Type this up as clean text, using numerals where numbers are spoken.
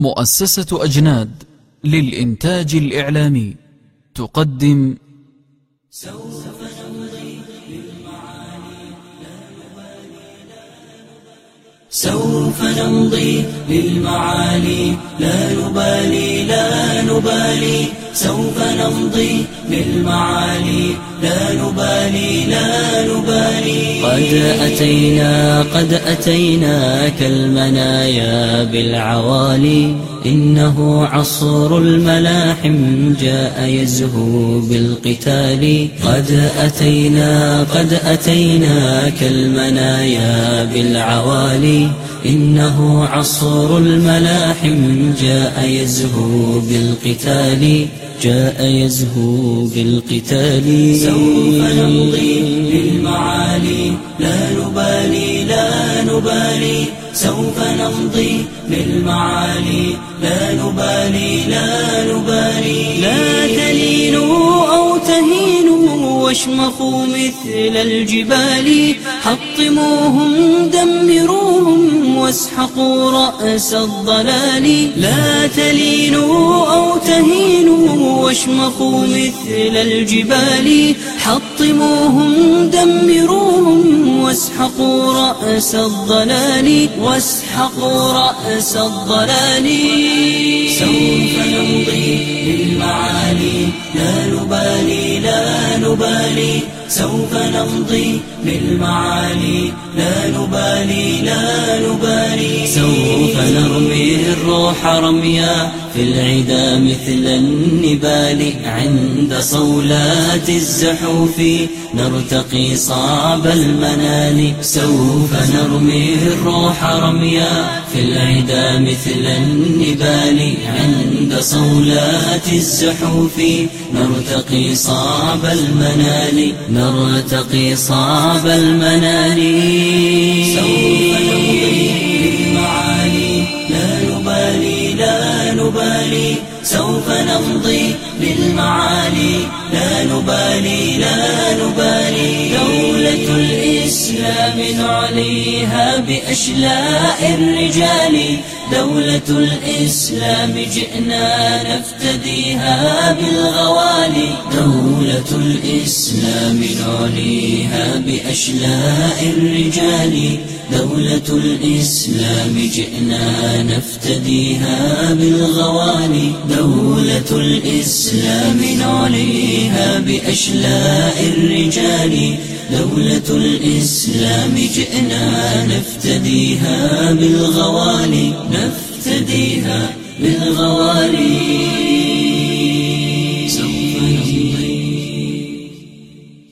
مؤسسة أجناد للإنتاج الإعلامي تقدم سوف نمضي للمعالي لا نبالي لا نبالي سوف نمضي للمعالي لا نبالي لا نبالي قد أتينا كالمنايا بالعوالي إنه عصر الملاحم جاء يزهو بالقتال قد أتينا كالمنايا بالعوالي إنه عصر الملاحم جاء يزهو بالقتال سوف نمضي للمعالي لا نبالي لا نبالي سوف نمضي للمعالي لا نبالي لا نبالي لا تلينوا أو تهينوا واشمخوا مثل الجبال حطموهم دمروهم واسحقوا رأس الضلال لا تلينوا أو تهينوا واشمخوا مثل الجبال حطموهم دمروهم واسحقوا رأس الضلال سوف نمضي للمعالي لا نبالي لا نبالي سوف نمضي للمعالي لا نبالي لا نبالي سوف نرمي الروح رميا في العدا مثل النبال عند صولات الزحوف نرتقي صعب المنال سوف نرمي الروح رميا في العدا مثل النبال عند صولات الزحوف نرتقي صعب المنال سوف نمضي للمعالي لا نبالي لا نبالي سوف نمضي للمعالي لا نبالي لا نبالي دولة الإسلام نعليها بأشلاء الرجال دولة الإسلام جئنا نفتديها بالغوالي دولة الإسلام نعليها بأشلاء الرجال دولة الإسلام جئنا نفتديها بالغوالي دولة الإسلام نعليها بأشلاء الرجال دولة الإسلام جئنا نفتديها بالغوالي